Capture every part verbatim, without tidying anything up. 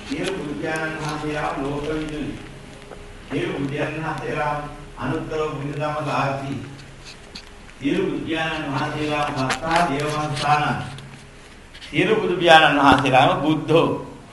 සියලු බුද්ධයන් වහන්සේලා ලෝක විදුලි. සියලු බුද්ධයන් වහන්සේලා අනුත්තර බුද්ධධම සාර්ථි. සියලු බුද්ධයන් වහන්සේලා සත්තා දේවවංශාන. සියලු බුදු පියාණන් වහන්සේලාම බුද්ධෝ.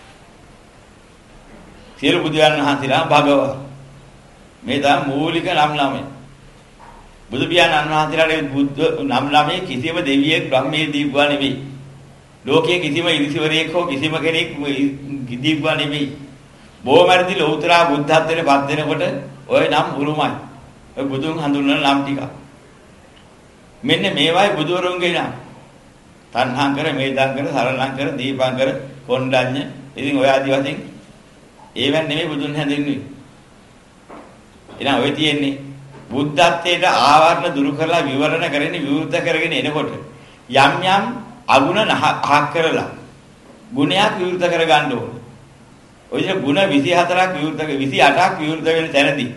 සියලු බුදුන් වහන්සේලා භගවා. මේ තමයි මූලික නම් ළමයි. බුදු පියාණන් වහන්සේලාට බුද්ධ නම් ළමයි කිසිම දෙවියෙක් බ්‍රහ්මයේ දීපුවා නෙවෙයි. ලෝකයේ කිසිම ඉරිසිවරයෙක් හෝ කිසිම කෙනෙක් දීපුවා නෙවෙයි. බොහොමරදි ලෞතර බුද්ධත්වයට පත් වෙනකොට ඔය නම් උරුමයි. ඔය බුදුන් හඳුන්වන නම් ටික. මෙන්න මේවයි බුදුවරුන්ගේ නම්. තණ්හාංකර, මේදාංකර, සරණංකර, දීපාංකර, කොණ්ඩඤ්ඤ. ඉතින් ඔය ආදි වශයෙන් ඒවෙන් නෙමෙයි බුදුන් හැඳින්වෙන්නේ. එහෙනම් ඔය තියෙන්නේ බුද්ධත්වයට ආවරණ දුරු කරලා විවරණ කරගෙන විවෘත කරගෙන එනකොට යම් යම් අගුණ අහක් කරලා ගුණයක් විවෘත කර ගන්න ඕනේ. ඔය විදිහට ගුණ විසිහතරක් විවෘත විසිඅටක් විවෘත වෙන තැනදී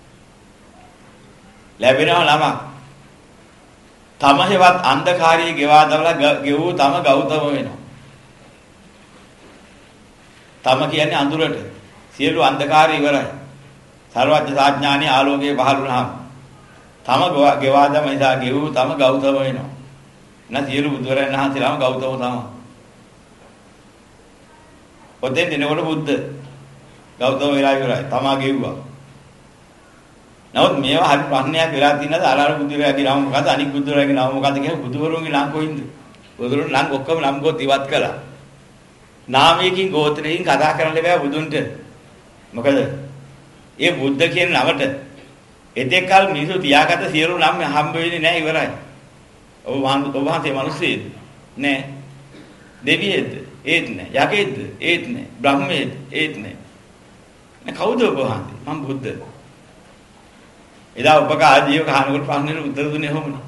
ලැබෙනවා ළම තමහෙවත් අන්ධකාරයේ ගෙවා දවලා ගෙවූ තම ගෞතම වෙනවා. තම කියන්නේ අඳුරට. සියලු අන්ධකාරය ඉවරයි. සර්වඥ සාඥානී ආලෝකයේ පහළ වුණාම තම ගෙවා දම නිසා ගෙවූ තම ගෞතම වෙනවා. නැත් සියලු බුදුරයන් වහන්සේලාම ගෞතම තමයි. ඔතෙන් දෙනකොට බුද්ධ ගෞතම වෙලා ඉවරයි. තමා ගෙව්වා. නමුත් මේවා හරි ප්‍රශ්නයක් වෙලා තියෙනද අලාර බුදුරයාගේ නම මොකද්ද අනික් බුදුරයාගේ නම මොකද්ද කියලා බුදුවරුන්ගේ නම් කොයින්ද? බුදුරුන් නම් ඔක්කොම නම් ගොත් ඉවත් කළා. නාමයකින් ගෝත්‍රයෙන් කතා කරන්න බෑ බුදුන්ට. මොකද ඒ බුද්ධ කියන නමට එතෙක්කල් මිනිස්සු තියාගත්ත සියලු නම් හම්බ වෙන්නේ නැහැ ඉවරයි. ඔබ ඔබ වහන්සේ මිනිස්සෙද? නෑ. දෙවියෙක්ද? ඒත් නෑ. යකෙක්ද? ඒත් නෑ. බ්‍රහ්මයෙක්ද? ඒත් නෑ. නේ කවුද ඔබ වහන්සේ? මම බුද්ධ. එදා ඔබක ආදීව කහනකොට ප්‍රශ්නෙට උත්තර දුන්නේ කොහොමද?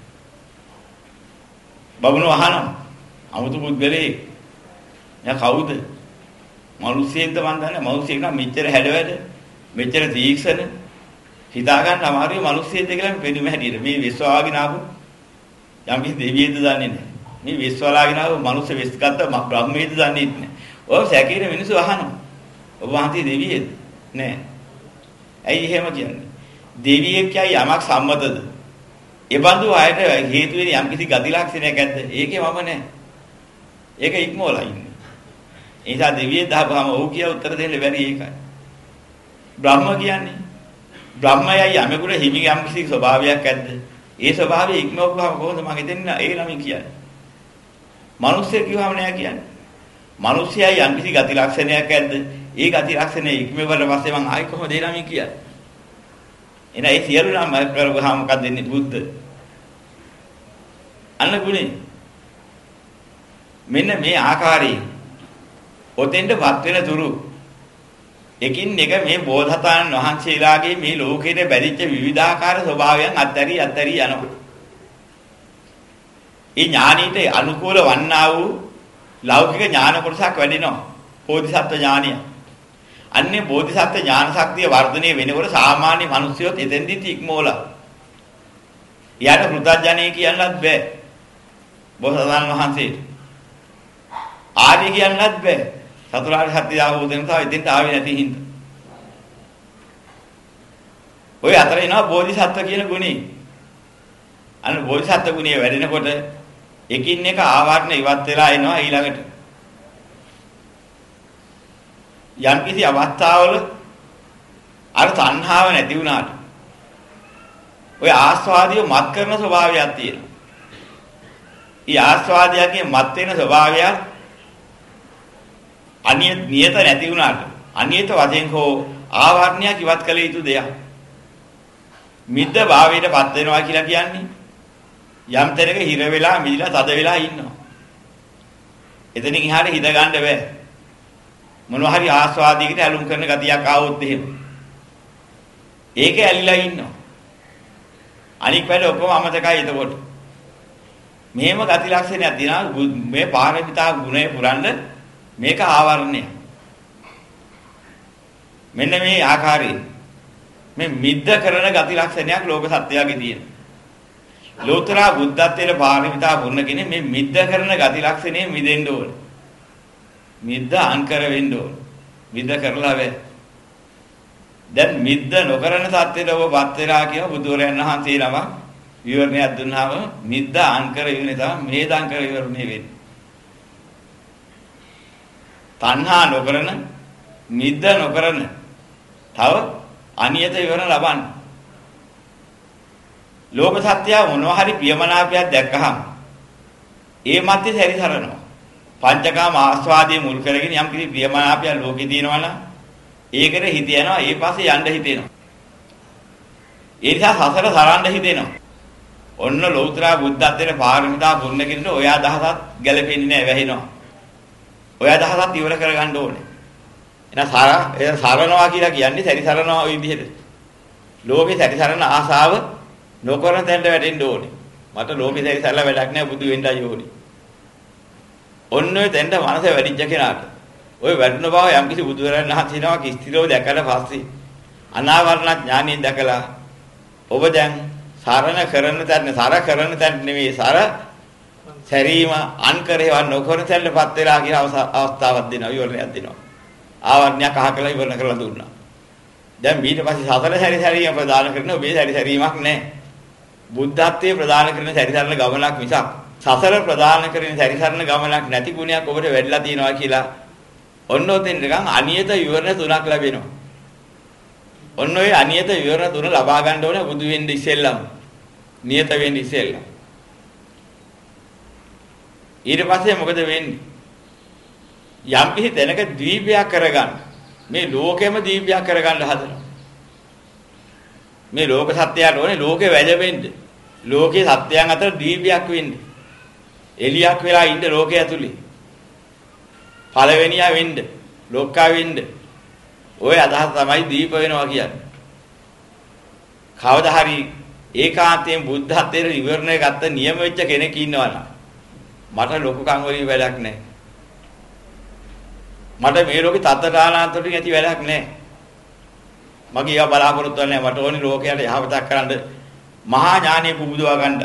බබුණු අහනවා. 아무තු පුද්ගලෙක්. යා කවුද? මිනිස්සෙක්ද මන් දන්නේ. මිනිස්සෙක් නම් මෙච්චර හැඩවැඩ, මෙච්චර තීක්ෂණ හිතා ගන්න අමාරුයි මිනිස්සෙක්ද කියලා මේ පෙනුම හැටියට. මේ විශ්වාගෙන ආපු යම් කිසි දෙවියෙක්ද දන්නේ නැහැ. මේ විශ්වලාගෙන ආපු මිනිස්ස විශ්ගත බ්‍රහ්මයේද දන්නේ නැහැ. ඔය සැකීර මිනිස්සු අහනවා. ඔබ වහන්සේ දෙවියෙක්ද? නෑ. ඇයි එහෙම කියන්නේ? දෙවියෙක් කියයි යමක් සම්මතද? ඒ බඳු අයට හේතු වෙන යම් කිසි ගති ලක්ෂණයක් ඇද්ද? ඒකේ මම නෑ. ඒක ඉක්මවලා ඉන්නේ. ඒ නිසා දෙවියෙක් දහපහම ඔව් කියලා උත්තර දෙන්න බැරි ඒකයි. බ්‍රහ්ම කියන්නේ බ්‍රහ්මයයි යමෙකුට හිමි යම් කිසි ස්වභාවයක් ඇද්ද? ඒ ස්වභාවය ඉක්මවපුවාම කොහොමද මගේ දෙන්න ඒ ළමයි කියන්නේ? මිනිස්සු කිව්වම නෑ කියන්නේ. මිනිස්සයයි යම් කිසි ගති ලක්ෂණයක් ඇද්ද? ඒ ගති ලක්ෂණය ඉක්මවල පස්සේ මං ආයි කොහොමද ඒ ළමයි කියන්නේ? එන ඒ සියලු නම් කරගහම මොකක්ද දෙන්නේ බුද්ධ. අන්න ගුණේ. මෙන්න මේ ආකාරයෙන් ඔතෙන්ටපත් වෙන තුරු එකින් එක මේ බෝධතාණන් වහන්සේලාගේ මේ ලෝකෙට බැඳිච්ච විවිධාකාර ස්වභාවයන් අත්හැරි අත්හැරි යනවා. ඒ ඥානීට අනුකූල වන්නා වූ ලෞකික ඥාන කොටසක් වැඩිනවා. බෝධිසත්ව ඥානිය. අන්නේ බෝධිසත්ව ඥාන ශක්තිය වර්ධනය වෙනකොට සාමාන්‍ය මිනිස්සුයොත් එතෙන්දිත් ඉක්මෝලා. යාට කෘතඥය කියන්නත් බෑ. බෝසතාණන් වහන්සේට. ආර්ය කියන්නත් බෑ. චතුරාර්ය සත්‍ය අවබෝධයෙන් තමයි එතෙන්ට ආවේ නැති හින්දා. ඔය අතර එනවා බෝධිසත්ව කියන ගුණේ. අන්න බෝධිසත්ව ගුණය වැඩෙනකොට එකින් එක ආවරණ ඉවත් වෙලා එනවා ඊළඟට. යම් කිසි අවස්ථාවල අර තණ්හාව නැති වුණාට ඔය ආස්වාදිය මත් කරන ස්වභාවයක් තියෙනවා. ඊ ආස්වාදයන්ගේ මත් වෙන ස්වභාවයත් අනියත නියත නැති වුණාට අනියත වශයෙන් හෝ ආවරණයක් ඉවත් කළ යුතු දෙයක්. මිද්ද භාවයටපත් වෙනවා කියලා කියන්නේ යම් තැනක හිර වෙලා මිදිලා තද වෙලා ඉන්නවා. එතනින් එහාට හිත ගන්න බෑ. මොනවා හරි ආස්වාදයකට ඇලුම් කරන ගතියක් ආවොත් එහෙම. ඒක ඇලිලා ඉන්නවා. අනික් වැඩ ඔක්කොම අමතකයි එතකොට. මෙහෙම ගති ලක්ෂණයක් දිනා මේ පාරමිතා ගුණය පුරන්න මේක ආවරණය. මෙන්න මේ ආකාරයෙන් මේ මිද්ද කරන ගති ලක්ෂණයක් ලෝක සත්‍යයගේ තියෙන. ලෝතර බුද්ධත්වයේ පාරමිතා පුරන කෙනේ මේ මිද්ද කරන ගති ලක්ෂණය මිදෙන්න ඕනේ. මිද්ද අංකර වෙන්න ඕනේ. මිද්ද කරලා වේ. දැන් මිද්ද නොකරන සත්‍යයට ඔබ වත් වෙලා කියන බුදුරයන් වහන්සේ නම විවරණයක් දුන්නාම මිද්ද අංකර ඉන්නේ තමයි මේ දංකර විවරණේ වෙන්නේ. තණ්හා නොකරන මිද්ද නොකරන තව අනියත විවරණ ලබන්න. ලෝක සත්‍යය මොනවා හරි ප්‍රියමනාපයක් දැක්කහම ඒ මැත්තේ සැරිසරනවා. පංචකාම ආස්වාදයේ මුල් කරගෙන යම් කිසි ප්‍රියමනාපයක් ලෝකේ තියෙනවා නම් ඒකට හිත යනවා, ඒ පස්සේ යන්න හිතෙනවා. ඒ නිසා සසර සරන්න හිතෙනවා. ඔන්න ලෞතර බුද්ධත්වයට පාරමිතා පුරන කෙනෙකුට ඔය අදහසත් ගැලපෙන්නේ නැහැ, වැහෙනවා. ඔය අදහසත් ඉවර කරගන්න ඕනේ. එහෙනම් සාර ඒ සරනවා කියලා කියන්නේ සැරිසරනවා ওই විදිහට. ලෝකේ සැරිසරන ආසාව නොකරන තැනට වැටෙන්න ඕනේ. මට ලෝකේ සැරිසරලා වැඩක් නැහැ, බුදු වෙන්නයි ඕනේ. ඔන්න ඔය තැනට මනස වැඩිච්ච කෙනාට ඔය වැඩුණ බව යම්කිසි බුදුරජාණන් වහන්සේනවා කිස්තිරෝ දැකලා පස්සේ අනාවරණ ඥානියෙන් දැකලා ඔබ දැන් සරණ කරන තැන සර කරන තැන නෙවෙයි සර සැරීම අන්කරේව නොකරන තැනටපත් වෙලා කියන අවස්ථාවක් දෙනවා, විවරණයක් දෙනවා. ආවර්ණයක් අහකලා ඉවරණ කරලා දුන්නා. දැන් ඊට පස්සේ සතර සැරි සැරීම ප්‍රදාන කරන ඔබේ සැරි සැරීමක් නැහැ. බුද්ධත්වයේ ප්‍රදාන කරන සැරි සැරන ගමනක් මිසක් සසර ප්‍රදාන කරන සැරි සැරන ගමනක් නැති ගුණයක් ඔබට වැඩිලා තියෙනවා කියලා ඔන්න ඔතෙන් නිකන් අනියත විවරණ තුනක් ලැබෙනවා. ඔන්න ඔය අනියත විවරණ තුන ලබා ගන්න ඕනේ බුදු වෙන්න ඉස්සෙල්ලම. නියත වෙන්න ඉස්සෙල්ලම. ඊට පස්සේ මොකද වෙන්නේ? යම් කිසි තැනක දීපයක් කරගන්න. මේ ලෝකෙම දීපයක් කරගන්න හදනවා. මේ ලෝක සත්‍යයට ඕනේ ලෝකෙ වැළෙන්න. ලෝකේ සත්‍යයන් අතර දීපයක් වෙන්න. එලියක් වෙලා ඉන්න ලෝකයේ ඇතුලේ. පළවෙනියා වෙන්න, ලෝකා වෙන්න. ওই අදහස තමයි දීප වෙනවා කියන්නේ. කවදා හරි ඒකාන්තයෙන් බුද්ධත්වයේ විවරණය ගත්ත නියම වෙච්ච කෙනෙක් ඉන්නවනම් මට ලොකුකම් වලින් වැඩක් නැහැ. මට මේ ලෝකේ තත්ත්වානාන්තවලින් ඇති වැඩක් නැහැ. මගේ ඒවා බලාපොරොත්තු වෙන්නේ නැහැ. මට ඕනේ ලෝකයට යහපතක් කරන්න මහා ඥානෙ පුබුදවා ගන්නයි.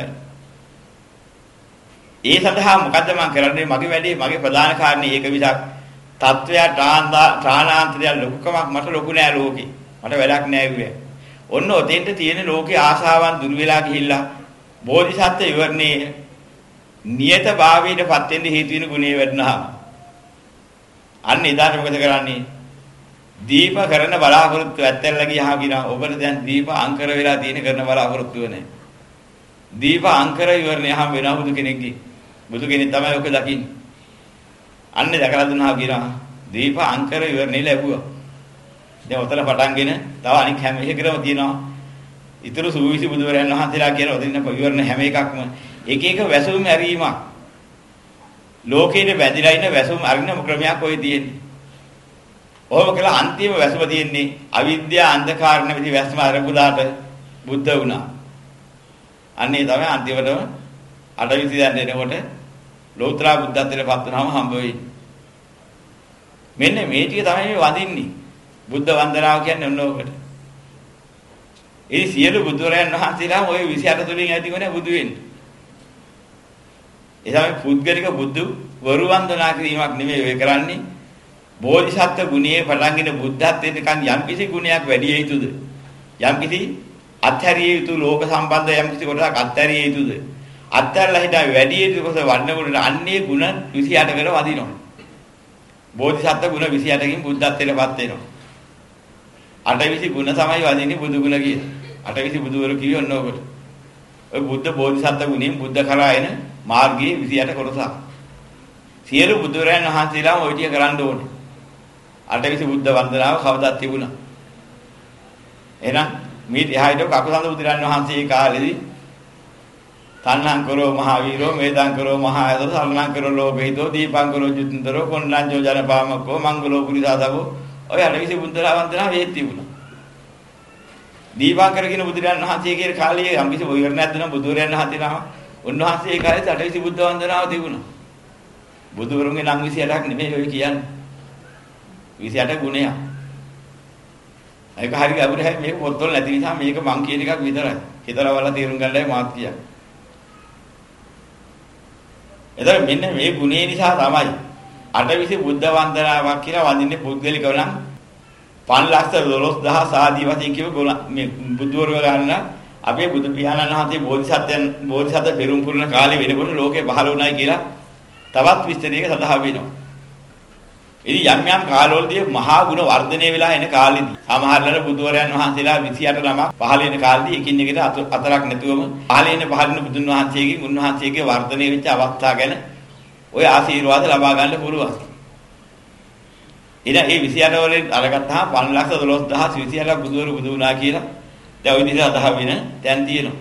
ඒ සඳහා මොකද්ද මම කරන්නේ? මගේ වැඩේ මගේ ප්‍රධාන කාරණේ ඒක විසක් තත්වය ත්‍රාණාන්තරය ලොකුකමක් මට ලොකු නෑ ලෝකේ. මට වැඩක් නෑ කිව්වේ. ඔන්න ඔතෙන්ට තියෙන ලෝකේ ආශාවන් දුර වෙලා ගිහිල්ලා බෝධිසත්ව ඉවරණේ නියත භාවයටපත් වෙන්න හේතු වෙන ගුණේ වැඩනහම අන්න එදාට මොකද කරන්නේ? දීප කරන බලාපොරොත්තු ඇත්තැල්ලා ගියාම කියනවා ඔබට දැන් දීප අංකර වෙලා තියෙන කරන බලාපොරොත්තු වෙන්නේ. දීප අංකර ඉවරණේ හැම වෙනා බුදු කෙනෙක්ගේ. බුදු කෙනෙක් තමයි ඔක දකින්නේ. අන්න දැකලා දුන්නා කියනවා දීප අංකර ඉවරණේ ලැබුවා. දැන් ඔතන පටන්ගෙන තව අනික් හැම එකකම තියෙනවා. ඊතුරු සූවිසි බුදුරයන් වහන්සේලා කියන ඔදින්න ඉවරණ හැම එකක්ම එක එක වැසුම් ඇරීමක්. ලෝකයේ වැදිලා ඉන්න වැසුම් අරින්න ක්‍රමයක් ඔය තියෙන්නේ. ඔහොම කියලා අන්තිම වැසුම තියෙන්නේ අවිද්‍යාව අන්ධකාර නැති වැසුම අරපුදාට බුද්ධ වුණා. අන්නේ තමයි අන්තිමටම අටවිසි දැන් එනකොට ලෝතර බුද්ධත්වයට පත් වුණාම හම්බ වෙන්නේ. මෙන්න මේ ටික තමයි මේ වඳින්නේ. බුද්ධ වන්දනාව කියන්නේ ඔන්න ඔකට. ඒ සියලු බුදුරයන් වහන්සේලාම ওই විසි අට තුලින් ඇති වෙන බුදු වෙන්නේ. ඒ තමයි පුද්ගලික බුදු වරු වන්දනා කිරීමක් නෙමෙයි ඔය කරන්නේ. බෝධිසත්ව ගුණයේ පටන්ගෙන බුද්ධත්වයට නිකන් යම්කිසි ගුණයක් වැඩි යුතුද? යම්කිසි අත්හැරිය යුතු ලෝක සම්බන්ධ යම්කිසි කොටසක් අත්හැරිය යුතුද? අත්හැරලා හිටා වැඩි යුතු කොටස වඩනකොට අන්නේ ගුණ විසි අටකට වදිනවා. බෝධිසත්ව ගුණ විසි අටකින් බුද්ධත්වයටපත් වෙනවා. අටවිසි ගුණ තමයි වදින්නේ බුදු ගුණ කිය. අටවිසි බුදුවරු කිව්වේ ඔන්න ඔකට. ඔය බුද්ධ බෝධිසත්ව ගුණයෙන් බුද්ධ කරා එන මාර්ගයේ විසි අට කොටසක්. සියලු බුදුරයන් වහන්සේලාම ඔය ටික කරන්න ඕනේ. අටවිසි බුද්ධ වන්දනාව කවදාත් තිබුණා. එහෙනම් මේ එහායිට කකුසඳ බුදුරයන් වහන්සේ කාලෙදී තණ්හං කරෝ මහවීරෝ මේදං කරෝ මහායතෝ සල්ලං කරෝ ලෝභීතෝ දීපං කරෝ ජුත්තරෝ කොණ්ණංජෝ ජනපාමකෝ මංගලෝ පුරිසාදවෝ ඔය අටවිසි බුද්ධ වන්දනාව වෙත් තිබුණා. දීපං කරගෙන බුදුරයන් වහන්සේ කියන කාලේ යම්කිසි විවරණයක් දුන්න බුදුරයන් වහන්සේ නම උන්වහන්සේ ඒ කාලේ අටවිසි බුද්ධ වන්දනාව තිබුණා. බුදුවරුන්ගේ නම් විසි අටක් නෙමෙයි ඔය කියන්නේ. විසි අට ගුණයක්. ඒක හරි ගැඹුරු හැයි මේක පොත්වල නැති නිසා මේක මං කියන එකක් විතරයි. හිතලා බලලා තේරුම් ගන්නයි මාත් කියන්නේ. එතකොට මෙන්න මේ ගුණේ නිසා තමයි අටවිසි බුද්ධ වන්දනාවක් කියලා වඳින්නේ පුද්ගලිකව නම් පන්ලක්ෂ දොළොස් දහස් ආදී වශයෙන් කියව මේ බුදුවරව ගන්න අපේ බුදු පියාණන් වහන්සේ බෝධිසත්වයන් බෝධිසත්ව පෙරම් පුරන කාලේ වෙනකොට ලෝකේ පහළ වුණායි කියලා තවත් විස්තරයක සඳහන් වෙනවා. ඉතින් යම් යම් කාලවලදී මහා ගුණ වර්ධනය වෙලා එන කාලෙදී සමහරවල් බුදුවරයන් වහන්සේලා විසි අට නමක් පහළ වෙන කාලෙදී එකින් එකට අතරක් නැතුවම පහළ වෙන පහළ වෙන බුදුන් වහන්සේගේ උන්වහන්සේගේ වර්ධනය වෙච්ච අවස්ථා ගැන ඔය ආශිර්වාද ලබා ගන්න පුළුවන්. ඉතින් මේ විසි අට වලින් අරගත්තාම පන්ලක්ෂ දොළොස් දහස් විසි අටක් බුදුවරු බුදු වුණා කියලා දැන් ওই විදිහට අදහ වෙන තැන් තියෙනවා.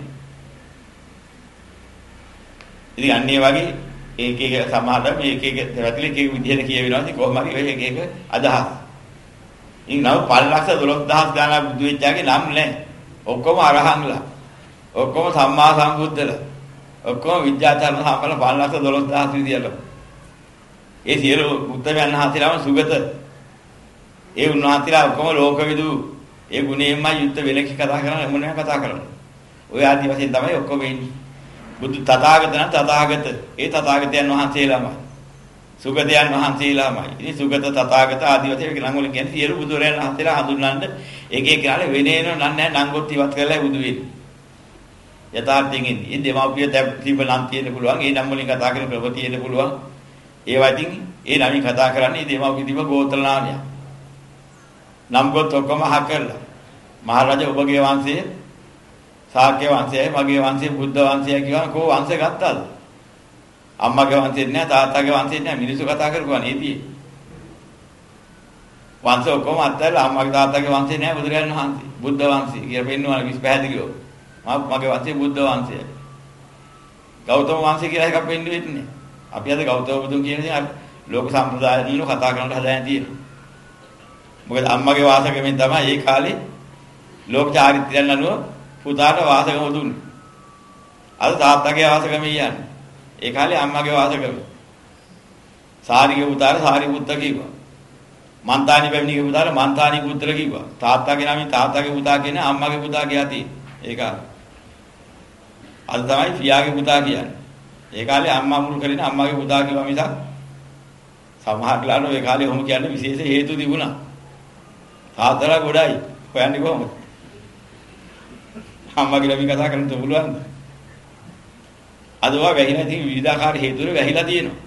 ඉතින් අන්නේ වගේ ඒක එක සමහර මේ එක එක පැතිලි එක එක විදිහට කියවෙනවා. ඉතින් කොහොම හරි ඔය එක එක අදහස්. ඉතින් නව පන්ලක්ෂ දොළොස් දහස් ගාණක් බුදු වෙච්චාගේ නම් නැහැ. ඔක්කොම අරහන්ලා. ඔක්කොම සම්මා සම්බුද්ධලා. ඔක්කොම විද්‍යාචාර්ය සම්පන්න පන්ලක්ෂ දොළොස් දහස් විදියට. ඒ සියලු බුද්ධයන් වහන්සේලාම සුගත. ඒ උන්වහන්සේලා ඔක්කොම ලෝකවිදු. ඒ ගුණයෙන්ම යුද්ධ වෙලක කතා කරන මොනවා කතා කරන්නේ. ඔය ආදි වශයෙන් තමයි ඔක්කොම ඉන්නේ. බුදු තථාගත නම් තථාගත. ඒ තථාගතයන් වහන්සේලාමයි. සුගතයන් වහන්සේලාමයි. ඉතින් සුගත තථාගත ආදි වශයෙන් නම් වලින් කියන්නේ සියලු බුදුරයන් වහන්සේලා හඳුන්වන්න එක එක කාලේ වෙනේන නන්නේ නංගොත් ඉවත් කරලා බුදු වෙන්නේ. යථාර්ථයෙන් ඉන්නේ. ඒ දෙමාපිය තිබ්බ නම් තියෙන්න පුළුවන්. ඒ නම් වලින් කතා කරන ප්‍රව තියෙන්න පුළුවන්. ඒවා ඉතින් ඒ නමින් කතා කරන්නේ දෙමාපිය තිබ්බ ගෝත්‍ර නාමය. නම් ගොත් ඔක්කොම අහ කරලා. මහරජා ඔබගේ වංශයේ ශාක්‍ය වංශයයි මගේ වංශයේ බුද්ධ වංශයයි කියනවා කෝ වංශ ගත්තද? අම්මගේ වංශෙත් නෑ තාත්තගේ වංශෙත් නෑ මිනිස්සු කතා කරගුවා නේදී. වංශ ඔක්කොම අත්හැරලා අම්මගේ තාත්තගේ වංශේ නෑ බුදුරජාණන් වහන්සේ. බුද්ධ වංශය කියලා පෙන්වනවා කිසි පැහැදිලිව. මගේ වංශේ බුද්ධ වංශයයි. ගෞතම වංශය කියලා එකක් පෙන්වෙන්නේ නෑ. අපි අද ගෞතම බුදුන් කියන දේ අර ලෝක සම්ප්‍රදායවල කතා කරනට හදාගෙන තියෙනවා. මොකද අම්මගේ වාසකමෙන් තමයි ඒ කාලේ ලෝක චාරිත්‍රයන් අනුව පුතාට වාසකම දුන්නේ. අද තාත්තගේ වාසකම කියන්නේ. ඒ කාලේ අම්මගේ වාසකම. සාරිගේ පුතාට සාරිපුත්ත කිව්වා. මන්තානි බැමිණිගේ පුතාට මන්තානි පුත්‍ර කිව්වා. තාත්තගේ නමින් තාත්තගේ පුතා කියන අම්මගේ පුතා කියලා තියෙනවා. ඒ කාලේ. අද තමයි පියාගේ පුතා කියන්නේ. ඒ කාලේ අම්මා මුල් කරගෙන අම්මගේ පුතා කිව්වා මිසක් සමහරట్లాට ඒ කාලේ ඔහොම කියන්නේ විශේෂ හේතු තිබුණා. තාත්තලා ගොඩයි. හොයන්නේ කොහොමද? අම්මගේ ළමයි කතා කරන්න පුළුවන්ද? අදවා වැහිලා තියෙන විවිධාකාර හේතු වල වැහිලා තියෙනවා.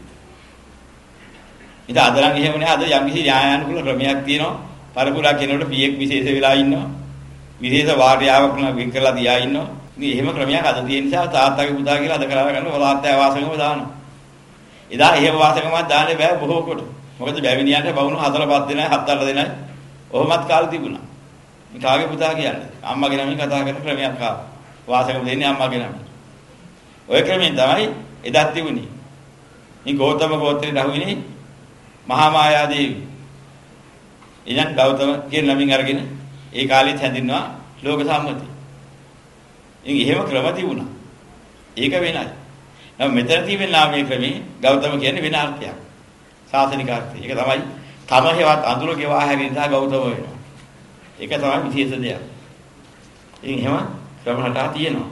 ඉතින් අද නම් එහෙම නෑ. අද යම් කිසි න්‍යායානුකූල ක්‍රමයක් තියෙනවා. පරපුරා කෙනෙකුට පියෙක් විශේෂ වෙලා ඉන්නවා. විශේෂ වාර්යාවක් නම් වින් කරලා තියා ඉන්නවා. ඉතින් එහෙම ක්‍රමයක් අද තියෙන නිසා තාත්තගේ පුතා කියලා අද කරලා ගන්න තාත්තා වාසකම දානවා. එදා එහෙම වාසකමක් දාන්න බෑ බොහෝ කොට. මොකද බැවිනියන්ට බවුණු හතර පහ දෙනයි හත් අට දෙනයි ඔහොමත් කාලේ තිබුණා. මේ කාගේ පුතා කියන්නේ? අම්මගේ නමින් කතා කරන ක්‍රමයක් ආවා. වාසකම දෙන්නේ අම්මගේ නමින්. ඔය ක්‍රමෙන් තමයි එදත් තිබුණේ. මේ ගෞතම ගෝත්‍රේ දහුවිනේ මහා මායා දේවි. ඉතින් ගෞතම කියන නමින් අරගෙන ඒ කාලෙත් හැඳින්වුවා ලෝක සම්මතිය. ඉතින් එහෙම ක්‍රම තිබුණා. ඒක වෙනයි. නම් මෙතන තියෙන නාමයේ ක්‍රමේ ගෞතම කියන්නේ වෙන අර්ථයක්. සාසනික අර්ථය. ඒක තමයි තම හේවත් අඳුර ගෙවා හැරින නිසා ගෞතම වෙනවා. ඒක තමයි විශේෂ දෙයක්. ඉතින් එහෙම ක්‍රම රටා තියෙනවා.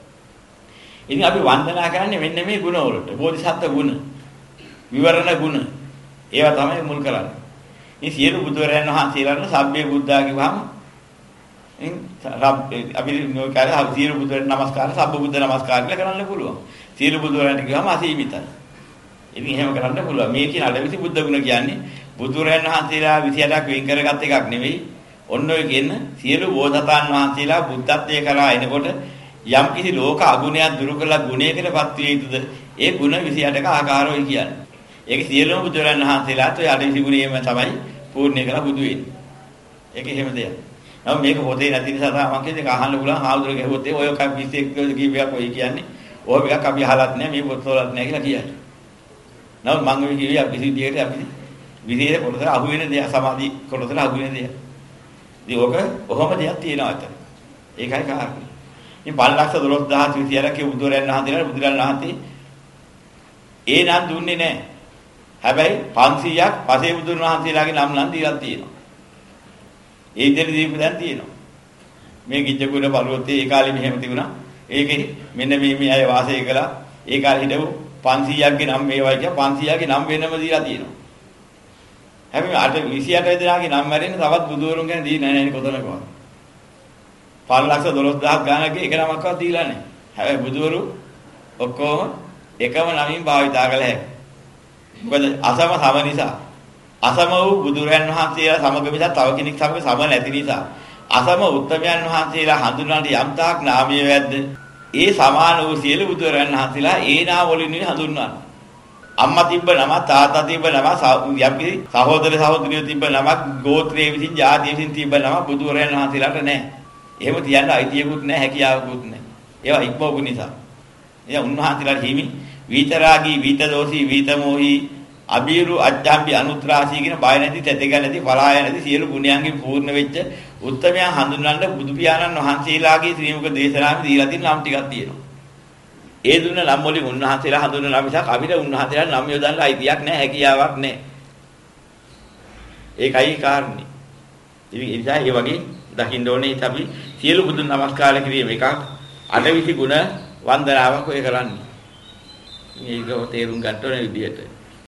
ඉතින් අපි වන්දනා කරන්නේ මෙන්න මේ ගුණ වලට. බෝධිසත්ව ගුණ, විවරණ ගුණ. ඒවා තමයි මුල් කරන්නේ. මේ සියලු බුදුරයන් වහන්සේලාට සබ්බේ බුද්ධා කිව්වහම ඉතින් අපි නෝ කාර්ය සියලු බුදුරයන් නමස්කාර සබ්බ බුද්ධ නමස්කාර කියලා කරන්න පුළුවන්. සියලු බුදුරයන්ට කිව්වම අසීමිතයි. ඉතින් එහෙම කරන්න පුළුවන්. මේ කියන අඩවිසි බුද්ධ ගුණ කියන්නේ බුදුරයන් වහන්සේලා විසි අටක් වෙන් කරගත් එකක් නෙවෙයි. ඔන්න ඔය කියන සියලු බෝධතාන් වහන්සේලා බුද්ධත්වයේ කරා එනකොට යම් කිසි ලෝක අගුණයක් දුරු කළා ගුණයකටපත් විය යුතුද? ඒ ගුණ විසි අටක ආකාරෝයි කියන්නේ. ඒක සියලුම බුදුරයන් වහන්සේලාත් ඔය අඩවිසි ගුණයම තමයි පූර්ණ කරලා බුදු වෙන්නේ. ඒක එහෙම දෙයක්. නමුත් මේක පොතේ නැති නිසා තමයි මම කියන්නේ අහන්න පුළුවන් ආවුදුර ගහුවොත් ඒ ඔය කයි විසි එක් කීපයක් ඔය කියන්නේ. ඔය එකක් අපි අහලත් නැහැ මේ පොතවලත් නැහැ කියලා කියන්නේ. නමුත් මම ඔය කිව්වේ අපි විදියට අපි විදියට පොතේ අහු වෙන දේ සමාධි කොටසට අහු වෙන දේ. ඉතින් ඔක කොහොම දෙයක් තියෙනවා අතන. ඒකයි කාරණේ. මේ පන්ලක්ෂ දොළොස් දහස් විසි අටක බුදුරයන් වහන්සේලා බුදුරයන් වහන්සේ ඒ නම් දුන්නේ නැහැ. හැබැයි පන්සීයක් පසේ බුදුන් වහන්සේලාගේ නම් නම් දීලා තියෙනවා. ඒ විදිහට දීපු දැන් තියෙනවා. මේ කිච්චකුඩ පළවතේ ඒ කාලේ මෙහෙම තිබුණා. ඒකේ මෙන්න මේ මේ අය වාසය කළා. ඒ කාලේ හිටපු පන්සීයක්ගේ නම් මේවයි කිය පන්සීයක්ගේ නම් වෙනම දීලා තියෙනවා. හැබැයි අට විසි අට දෙනාගේ නම් මැරෙන්නේ තවත් බුදුවරුන් ගැන දී නැහැ නේ කොතනකවත්. පන්ලක්ෂ දොළොස් දහස් ගානකේ එක නමක්වත් දීලා නැහැ. හැබැයි බුදුවරු ඔක්කොම එකම නමින් භාවිතා කළ හැකියි. මොකද අසම සම නිසා. අසම වූ බුදුරයන් වහන්සේලා සමග මිස තව කෙනෙක් සමග සම නැති නිසා. අසම උත්තමයන් වහන්සේලා හඳුන්වන යම් තාක් නාමය වැද්ද ඒ සමාන වූ සියලු බුදුරයන් වහන්සේලා ඒ නාම වලින් හඳුන්වනවා. අම්මා තිබ්බ නම තාත්තා තිබ්බ නම යම්කිසි සහෝදර සහෝදරියෝ තිබ්බ නමක් ගෝත්‍රයේ විසින් ජාතිය විසින් තිබ්බ නම බුදුරයන් වහන්සේලාට නැහැ. එහෙම තියන්න අයිතියකුත් නැහැ හැකියාවකුත් නැහැ. ඒවා ඉක්මවපු නිසා. එයා උන්වහන්සේලාට හිමි විතරාගී විතදෝසී විතමෝහි අබීරු අජ්ජම්බි අනුත්‍රාසී කියන බය නැති තැතිග නැති පලාය නැති සියලු ගුණයන්ගෙන් පූර්ණ වෙච්ච උත්තමයන් හඳුන්වන්න බුදු පියාණන් වහන්සේලාගේ ශ්‍රී මුක දේශනාවේ දීලා තියෙන නම් ටිකක් තියෙනවා. ඒ දුන්න නම් වලින් උන්වහන්සේලා හඳුන්වන නම් මිසක් අපිට උන්වහන්සේලා නම් යොදන්න අයිතියක් නැහැ හැකියාවක් නැහැ. ඒකයි කාරණේ. ඉතින් ඒ නිසා ඒ වගේ දකින්න ඕනේ අපි සියලු බුදුන් නමස්කාර කිරීම එකක් අටවිසි ගුණ වන්දනාවක් ඔය කරන්නේ. මේක තේරුම් ගන්න ඕනේ විදියට.